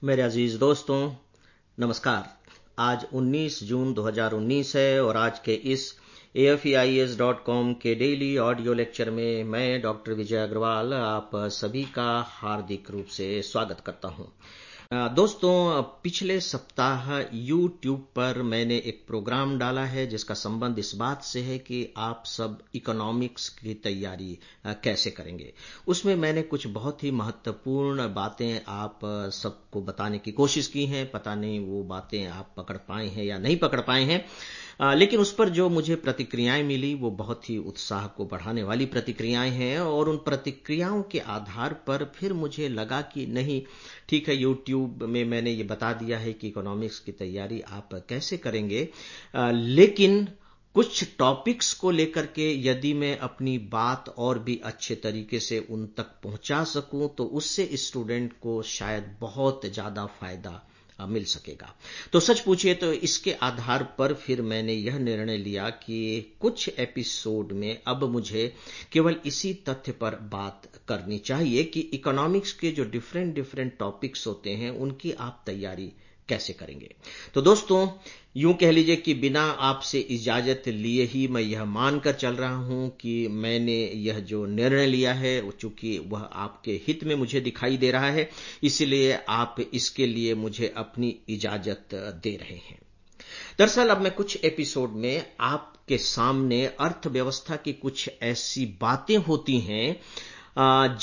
मेरे अजीज दोस्तों, नमस्कार। आज 19 जून 2019 है और आज के इस AFEIS.com के डेली ऑडियो लेक्चर में मैं डॉक्टर विजय अग्रवाल आप सभी का हार्दिक रूप से स्वागत करता हूं। दोस्तों, पिछले सप्ताह YouTube पर मैंने एक प्रोग्राम डाला है जिसका संबंध इस बात से है कि आप सब इकोनॉमिक्स की तैयारी कैसे करेंगे। उसमें मैंने कुछ बहुत ही महत्वपूर्ण बातें आप सबको बताने की कोशिश की हैं। पता नहीं वो बातें आप पकड़ पाए हैं या नहीं पकड़ पाए हैं, लेकिन उस पर जो मुझे प्रतिक्रियाएं मिली वो बहुत ही उत्साह को बढ़ाने वाली प्रतिक्रियाएं हैं और उन प्रतिक्रियाओं के आधार पर फिर मुझे लगा कि नहीं, ठीक है, YouTube में मैंने ये बता दिया है कि इकोनॉमिक्स की तैयारी आप कैसे करेंगे, लेकिन कुछ टॉपिक्स को लेकर के यदि मैं अपनी बात और भी अच्छे तरीके से उन तक पहुंचा सकूं तो उससे स्टूडेंट को शायद बहुत ज्यादा फायदा मिल सकेगा। तो सच पूछिए तो इसके आधार पर फिर मैंने यह निर्णय लिया कि कुछ एपिसोड में अब मुझे केवल इसी तथ्य पर बात करनी चाहिए कि इकोनॉमिक्स के जो डिफरेंट टॉपिक्स होते हैं उनकी आप तैयारी कैसे करेंगे। तो दोस्तों, यूं कह लीजिए कि बिना आपसे इजाजत लिए ही मैं यह मानकर चल रहा हूं कि मैंने यह जो निर्णय लिया है चूंकि वह आपके हित में मुझे दिखाई दे रहा है, इसलिए आप इसके लिए मुझे अपनी इजाजत दे रहे हैं। दरअसल अब मैं कुछ एपिसोड में आपके सामने अर्थव्यवस्था की कुछ ऐसी बातें होती हैं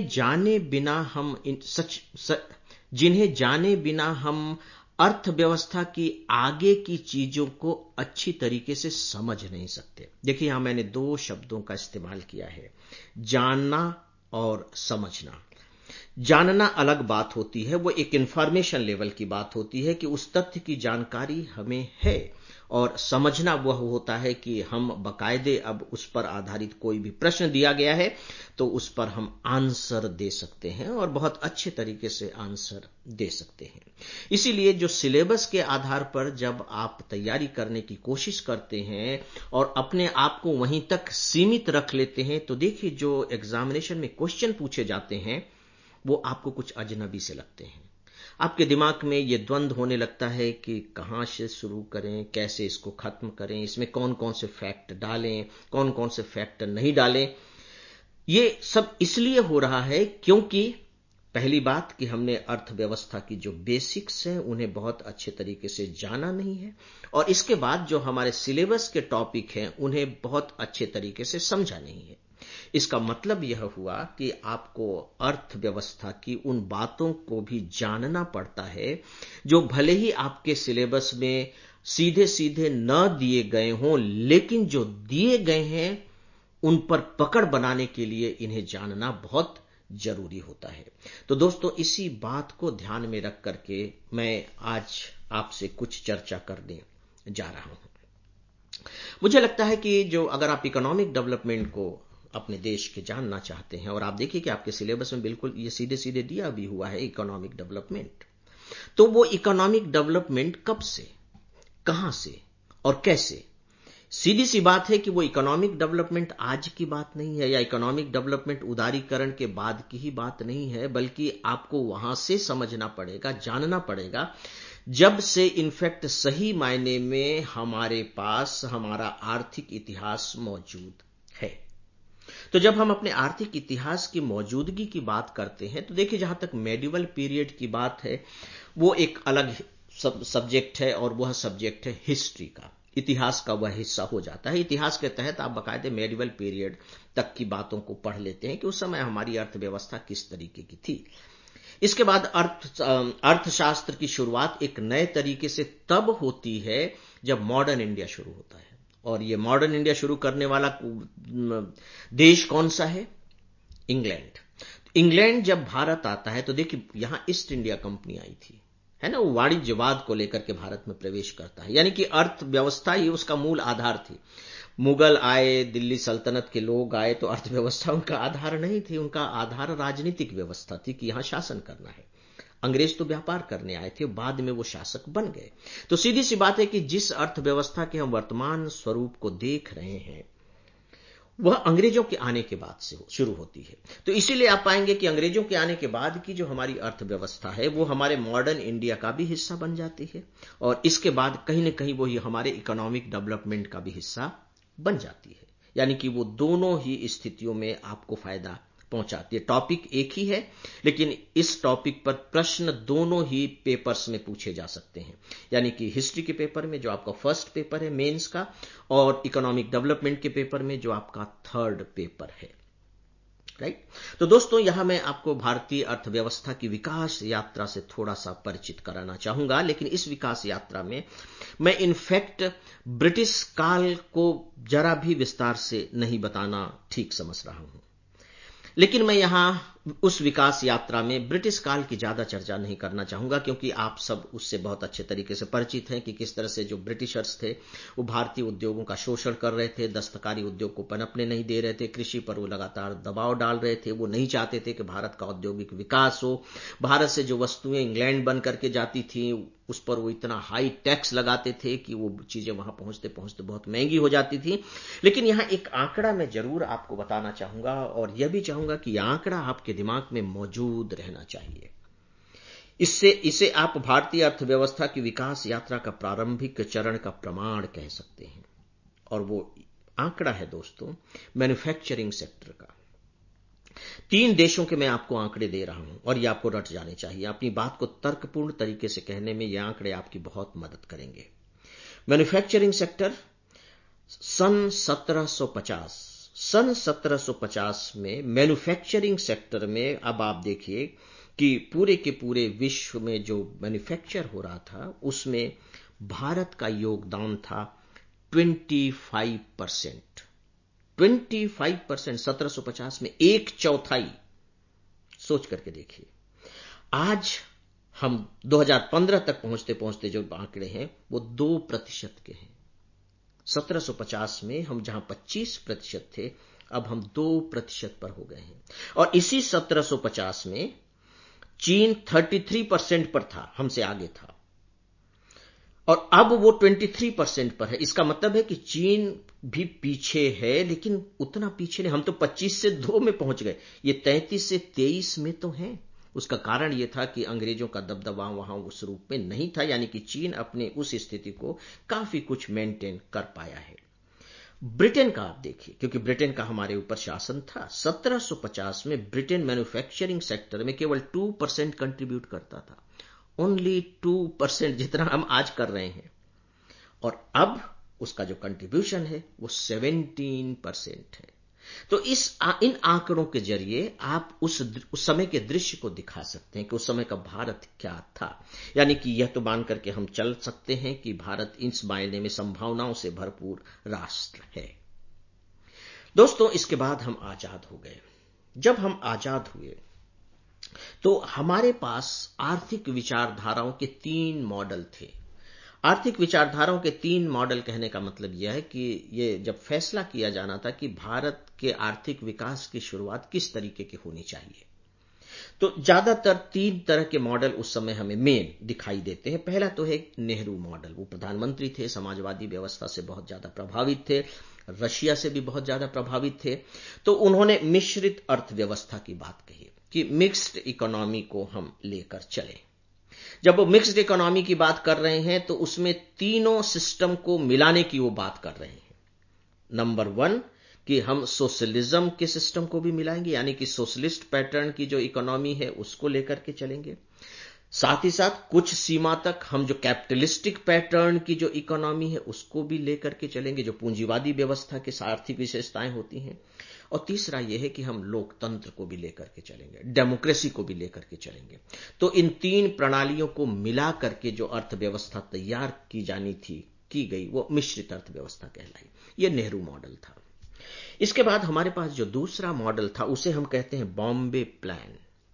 जिन्हें जाने बिना हम अर्थव्यवस्था की आगे की चीजों को अच्छी तरीके से समझ नहीं सकते। देखिए, यहां मैंने दो शब्दों का इस्तेमाल किया है, जानना और समझना। जानना अलग बात होती है, वो एक इंफॉर्मेशन लेवल की बात होती है कि उस तथ्य की जानकारी हमें है, और समझना वह होता है कि हम बकायदे अब उस पर आधारित कोई भी प्रश्न दिया गया है तो उस पर हम आंसर दे सकते हैं और बहुत अच्छे तरीके से आंसर दे सकते हैं। इसीलिए जो सिलेबस के आधार पर जब आप तैयारी करने की कोशिश करते हैं और अपने आप को वहीं तक सीमित रख लेते हैं तो देखिए, जो एग्जामिनेशन में क्वेश्चन पूछे जाते हैं वो आपको कुछ अजनबी से लगते हैं। आपके दिमाग में ये द्वंद्व होने लगता है कि कहां से शुरू करें, कैसे इसको खत्म करें, इसमें कौन कौन से फैक्ट डालें, कौन कौन से फैक्ट नहीं डालें। ये सब इसलिए हो रहा है क्योंकि पहली बात कि हमने अर्थव्यवस्था की जो बेसिक्स हैं उन्हें बहुत अच्छे तरीके से जाना नहीं है, और इसके बाद जो हमारे सिलेबस के टॉपिक हैं उन्हें बहुत अच्छे तरीके से समझा नहीं है। इसका मतलब यह हुआ कि आपको अर्थव्यवस्था की उन बातों को भी जानना पड़ता है जो भले ही आपके सिलेबस में सीधे सीधे न दिए गए हों, लेकिन जो दिए गए हैं उन पर पकड़ बनाने के लिए इन्हें जानना बहुत जरूरी होता है। तो दोस्तों, इसी बात को ध्यान में रख करके मैं आज आपसे कुछ चर्चा करने जा रहा हूं। मुझे लगता है कि जो अगर आप इकोनॉमिक डेवलपमेंट को अपने देश के जानना चाहते हैं, और आप देखिए कि आपके सिलेबस में बिल्कुल ये सीधे सीधे दिया भी हुआ है इकोनॉमिक डेवलपमेंट, तो वो इकोनॉमिक डेवलपमेंट कब से, कहां से और कैसे, सीधी सी बात है कि वो इकोनॉमिक डेवलपमेंट आज की बात नहीं है या इकोनॉमिक डेवलपमेंट उदारीकरण के बाद की ही बात नहीं है, बल्कि आपको वहां से समझना पड़ेगा, जानना पड़ेगा जब से इनफैक्ट सही मायने में हमारे पास हमारा आर्थिक इतिहास मौजूद है। तो जब हम अपने आर्थिक इतिहास की मौजूदगी की बात करते हैं तो देखिए, जहां तक मेडिवल पीरियड की बात है वो एक अलग सब्जेक्ट है, और वह सब्जेक्ट है हिस्ट्री का, इतिहास का वह हिस्सा हो जाता है। इतिहास के तहत आप बाकायदे मेडिवल पीरियड तक की बातों को पढ़ लेते हैं कि उस समय हमारी अर्थव्यवस्था किस तरीके की थी। इसके बाद अर्थशास्त्र की शुरुआत एक नए तरीके से तब होती है जब मॉडर्न इंडिया शुरू होता है, और ये मॉडर्न इंडिया शुरू करने वाला देश कौन सा है? इंग्लैंड। इंग्लैंड जब भारत आता है तो देखिए, यहां ईस्ट इंडिया कंपनी आई थी, है ना, वो वाणिज्यवाद को लेकर के भारत में प्रवेश करता है, यानी कि अर्थव्यवस्था ही उसका मूल आधार थी। मुगल आए, दिल्ली सल्तनत के लोग आए, तो अर्थव्यवस्था उनका आधार नहीं थी, उनका आधार राजनीतिक व्यवस्था थी कि यहां शासन करना है। अंग्रेज तो व्यापार करने आए थे, बाद में वो शासक बन गए। तो सीधी सी बात है कि जिस अर्थव्यवस्था के हम वर्तमान स्वरूप को देख रहे हैं वह अंग्रेजों के आने के बाद से शुरू होती है। तो इसीलिए आप पाएंगे कि अंग्रेजों के आने के बाद की जो हमारी अर्थव्यवस्था है वो हमारे मॉडर्न इंडिया का भी हिस्सा बन जाती है, और इसके बाद कहीं न कहीं वो हमारे इकोनॉमिक डेवलपमेंट का भी हिस्सा बन जाती है। यानी कि वो दोनों ही स्थितियों में आपको फायदा पहुंचाती है। टॉपिक एक ही है, लेकिन इस टॉपिक पर प्रश्न दोनों ही पेपर्स में पूछे जा सकते हैं, यानी कि हिस्ट्री के पेपर में जो आपका फर्स्ट पेपर है मेंस का, और इकोनॉमिक डेवलपमेंट के पेपर में जो आपका थर्ड पेपर है। राइट। तो दोस्तों, यहां मैं आपको भारतीय अर्थव्यवस्था की विकास यात्रा से थोड़ा सा परिचित कराना चाहूंगा, लेकिन इस विकास यात्रा में मैं इनफैक्ट ब्रिटिश काल को जरा भी विस्तार से नहीं बताना ठीक समझ रहा हूं। लेकिन मैं यहां उस विकास यात्रा में ब्रिटिश काल की ज्यादा चर्चा नहीं करना चाहूंगा, क्योंकि आप सब उससे बहुत अच्छे तरीके से परिचित हैं कि किस तरह से जो ब्रिटिशर्स थे वो भारतीय उद्योगों का शोषण कर रहे थे, दस्तकारी उद्योग को पनपने नहीं दे रहे थे, कृषि पर वो लगातार दबाव डाल रहे थे। वो नहीं चाहते थे कि भारत का औद्योगिक विकास हो। भारत से जो वस्तुएं इंग्लैंड बन करके जाती थी उस पर वो इतना हाई टैक्स लगाते थे कि वो चीजें वहां पहुंचते पहुंचते बहुत महंगी हो जाती थी। लेकिन यहां एक आंकड़ा मैं जरूर आपको बताना चाहूंगा, और यह भी चाहूंगा कि यह आंकड़ा आपके दिमाग में मौजूद रहना चाहिए। इसे आप भारतीय अर्थव्यवस्था की विकास यात्रा का प्रारंभिक चरण का प्रमाण कह सकते हैं, और वो आंकड़ा है दोस्तों मैन्युफैक्चरिंग सेक्टर का। 3 देशों के मैं आपको आंकड़े दे रहा हूं, और ये आपको रट जाने चाहिए। अपनी बात को तर्कपूर्ण तरीके से कहने में ये आंकड़े आपकी बहुत मदद करेंगे। मैन्युफैक्चरिंग सेक्टर सन 1750 में मैन्युफैक्चरिंग सेक्टर में, अब आप देखिए कि पूरे के पूरे विश्व में जो मैन्युफैक्चर हो रहा था उसमें भारत का योगदान था 25%। 25% 1750 में 1/4। सोच करके देखिए। आज हम 2015 तक पहुंचते पहुंचते जो आंकड़े हैं वो 2% के हैं। 1750 में हम जहां 25% थे, अब हम 2% पर हो गए हैं। और इसी 1750 में चीन 33% पर था, हमसे आगे था, और अब वो 23% पर है। इसका मतलब है कि चीन भी पीछे है, लेकिन उतना पीछे नहीं। हम तो 25 से 2 में पहुंच गए, ये 33 से 23 में तो हैं। उसका कारण यह था कि अंग्रेजों का दबदबा वहां उस रूप में नहीं था, यानी कि चीन अपने उस स्थिति को काफी कुछ मेंटेन कर पाया है। ब्रिटेन का आप देखिए, क्योंकि ब्रिटेन का हमारे ऊपर शासन था। 1750 में ब्रिटेन मैन्युफैक्चरिंग सेक्टर में केवल 2% कंट्रीब्यूट करता था, ओनली 2%, जितना हम आज कर रहे हैं। और अब उसका जो कंट्रीब्यूशन है वो 17% है। तो इन आंकड़ों के जरिए आप उस समय के दृश्य को दिखा सकते हैं कि उस समय का भारत क्या था। यानी कि यह तो मान करके हम चल सकते हैं कि भारत इस मायने में संभावनाओं से भरपूर राष्ट्र है। दोस्तों, इसके बाद हम आजाद हो गए। जब हम आजाद हुए तो हमारे पास आर्थिक विचारधाराओं के 3 मॉडल थे। आर्थिक विचारधाराओं के 3 मॉडल कहने का मतलब यह है कि ये जब फैसला किया जाना था कि भारत के आर्थिक विकास की शुरुआत किस तरीके की होनी चाहिए, तो ज्यादातर 3 तरह के मॉडल उस समय हमें मेन दिखाई देते हैं। पहला तो है नेहरू मॉडल। वो प्रधानमंत्री थे, समाजवादी व्यवस्था से बहुत ज्यादा प्रभावित थे, रशिया से भी बहुत ज्यादा प्रभावित थे। तो उन्होंने मिश्रित अर्थव्यवस्था की बात कही कि मिक्स्ड इकोनॉमी को हम लेकर चले। जब वो मिक्स्ड इकोनॉमी की बात कर रहे हैं तो उसमें तीनों सिस्टम को मिलाने की वो बात कर रहे हैं। नंबर 1 कि हम सोशलिज्म के सिस्टम को भी मिलाएंगे, यानी कि सोशलिस्ट पैटर्न की जो इकोनॉमी है उसको लेकर के चलेंगे। साथ ही साथ कुछ सीमा तक हम जो कैपिटलिस्टिक पैटर्न की जो इकोनॉमी है उसको भी लेकर के चलेंगे, जो पूंजीवादी व्यवस्था के आर्थिक विशेषताएं होती हैं। और तीसरा यह है कि हम लोकतंत्र को भी लेकर के चलेंगे, डेमोक्रेसी को भी लेकर के चलेंगे। तो इन 3 प्रणालियों को मिला करके जो अर्थव्यवस्था तैयार की जानी थी, की गई, वो मिश्रित अर्थव्यवस्था कहलाई। यह नेहरू मॉडल था। इसके बाद हमारे पास जो दूसरा मॉडल था उसे हम कहते हैं बॉम्बे प्लान।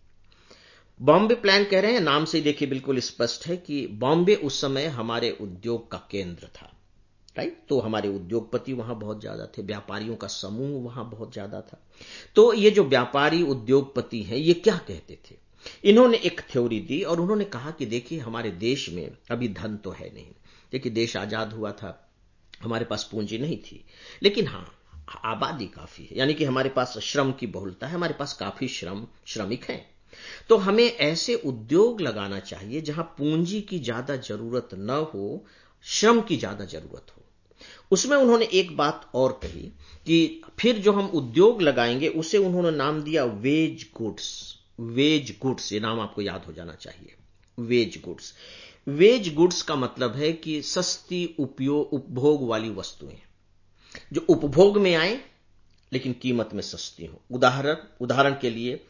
बॉम्बे प्लान कह रहे हैं, नाम से देखिए बिल्कुल स्पष्ट है कि बॉम्बे उस समय हमारे उद्योग का केंद्र था। राइट। तो हमारे उद्योगपति वहां बहुत ज्यादा थे, व्यापारियों का समूह वहां बहुत ज्यादा था। तो ये जो व्यापारी उद्योगपति हैं ये क्या कहते थे, इन्होंने एक थ्योरी दी और उन्होंने कहा कि देखिए हमारे देश में अभी धन तो है नहीं। देखिए देश आजाद हुआ था, हमारे पास पूंजी नहीं थी, लेकिन हां आबादी काफी है, यानी कि हमारे पास श्रम की बहुलता है, हमारे पास काफी श्रमिक हैं। तो हमें ऐसे उद्योग लगाना चाहिए जहां पूंजी की ज्यादा जरूरत न हो, श्रम की ज्यादा जरूरत हो। उसमें उन्होंने एक बात और कही कि फिर जो हम उद्योग लगाएंगे उसे उन्होंने नाम दिया वेज गुड्स। वेज गुड्स, ये नाम आपको याद हो जाना चाहिए। वेज गुड्स, वेज गुड्स का मतलब है कि सस्ती उपभोग वाली वस्तुएं जो उपभोग में आए लेकिन कीमत में सस्ती हो। उदाहरण के लिए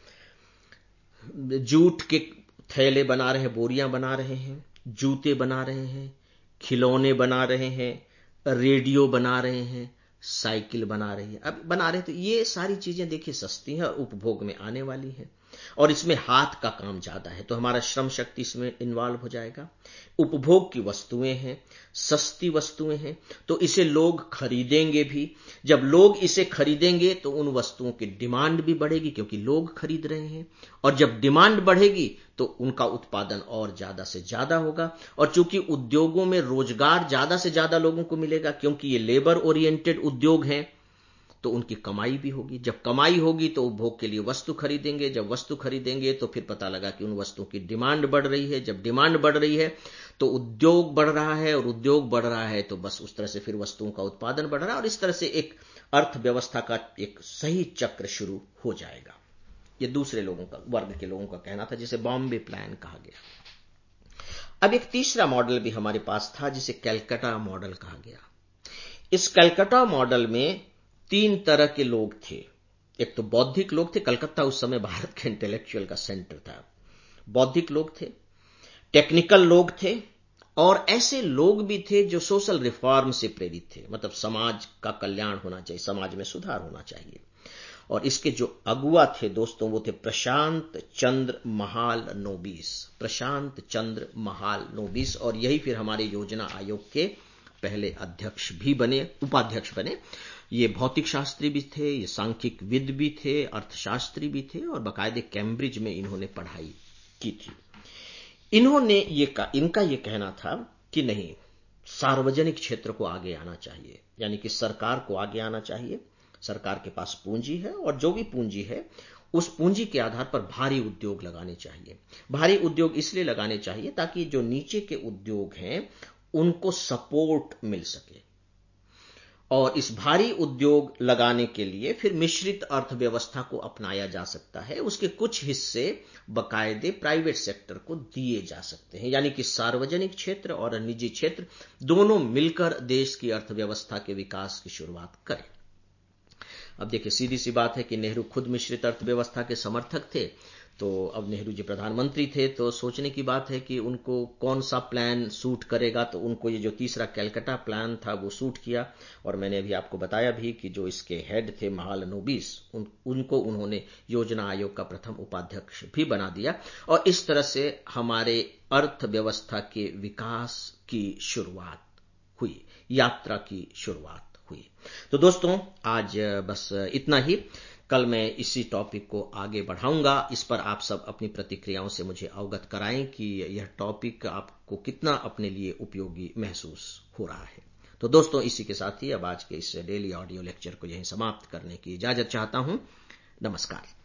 जूट के थैले बना रहे हैं, बोरियां बना रहे हैं, जूते बना रहे हैं, खिलौने बना रहे हैं, रेडियो बना रहे हैं, साइकिल बना रहे हैं, अब बना रहे, तो ये सारी चीजें देखिए सस्ती हैं और उपभोग में आने वाली हैं, और इसमें हाथ का काम ज्यादा है, तो हमारा श्रम शक्ति इसमें इन्वॉल्व हो जाएगा। उपभोग की वस्तुएं हैं, सस्ती वस्तुएं हैं, तो इसे लोग खरीदेंगे भी। जब लोग इसे खरीदेंगे तो उन वस्तुओं की डिमांड भी बढ़ेगी क्योंकि लोग खरीद रहे हैं, और जब डिमांड बढ़ेगी तो उनका उत्पादन और ज्यादा से ज्यादा होगा। और चूंकि उद्योगों में रोजगार ज्यादा से ज्यादा लोगों को मिलेगा क्योंकि ये लेबर ओरिएंटेड उद्योग हैं, तो उनकी कमाई भी होगी। जब कमाई होगी तो उपभोग के लिए वस्तु खरीदेंगे, जब वस्तु खरीदेंगे तो फिर पता लगा कि उन वस्तुओं की डिमांड बढ़ रही है, जब डिमांड बढ़ रही है तो उद्योग बढ़ रहा है, और उद्योग बढ़ रहा है तो बस उस तरह से फिर वस्तुओं का उत्पादन बढ़ रहा है, और इस तरह से एक अर्थव्यवस्था का एक सही चक्र शुरू हो जाएगा। ये दूसरे वर्ग के लोगों का कहना था, जिसे बॉम्बे प्लान कहा गया। अब एक तीसरा मॉडल भी हमारे पास था जिसे कैलकाटा मॉडल कहा गया। इस कैलकाटा मॉडल में 3 तरह के लोग थे। एक तो बौद्धिक लोग थे, कलकत्ता उस समय भारत के इंटेलेक्चुअल का सेंटर था। बौद्धिक लोग थे, टेक्निकल लोग थे, और ऐसे लोग भी थे जो सोशल रिफॉर्म से प्रेरित थे, मतलब समाज का कल्याण होना चाहिए, समाज में सुधार होना चाहिए। और इसके जो अगुआ थे दोस्तों, वो थे प्रशांत चंद्र महाल नोबिस। प्रशांत चंद्र महाल नोबिस, और यही फिर हमारे योजना आयोग के पहले अध्यक्ष भी बने, उपाध्यक्ष बने। ये भौतिक शास्त्री भी थे, ये सांख्यिक विद भी थे, अर्थशास्त्री भी थे, और बाकायदे कैम्ब्रिज में इन्होंने पढ़ाई की थी। इनका ये कहना था कि नहीं, सार्वजनिक क्षेत्र को आगे आना चाहिए, यानी कि सरकार को आगे आना चाहिए। सरकार के पास पूंजी है, और जो भी पूंजी है उस पूंजी के आधार पर भारी उद्योग लगाने चाहिए। भारी उद्योग इसलिए लगाने चाहिए ताकि जो नीचे के उद्योग हैं उनको सपोर्ट मिल सके, और इस भारी उद्योग लगाने के लिए फिर मिश्रित अर्थव्यवस्था को अपनाया जा सकता है। उसके कुछ हिस्से बाकायदे प्राइवेट सेक्टर को दिए जा सकते हैं, यानी कि सार्वजनिक क्षेत्र और निजी क्षेत्र दोनों मिलकर देश की अर्थव्यवस्था के विकास की शुरुआत करें। अब देखिए, सीधी सी बात है कि नेहरू खुद मिश्रित अर्थव्यवस्था के समर्थक थे, तो अब नेहरू जी प्रधानमंत्री थे, तो सोचने की बात है कि उनको कौन सा प्लान सूट करेगा। तो उनको ये जो तीसरा कैलकाटा प्लान था वो सूट किया, और मैंने अभी आपको बताया भी कि जो इसके हेड थे महाल नोबिस, उनको उन्होंने योजना आयोग का प्रथम उपाध्यक्ष भी बना दिया, और इस तरह से हमारे अर्थव्यवस्था के विकास की शुरुआत हुई, यात्रा की शुरुआत हुई। तो दोस्तों, आज बस इतना ही। कल मैं इसी टॉपिक को आगे बढ़ाऊंगा। इस पर आप सब अपनी प्रतिक्रियाओं से मुझे अवगत कराएं कि यह टॉपिक आपको कितना अपने लिए उपयोगी महसूस हो रहा है। तो दोस्तों, इसी के साथ ही अब आज के इस डेली ऑडियो लेक्चर को यहीं समाप्त करने की इजाजत चाहता हूं। नमस्कार।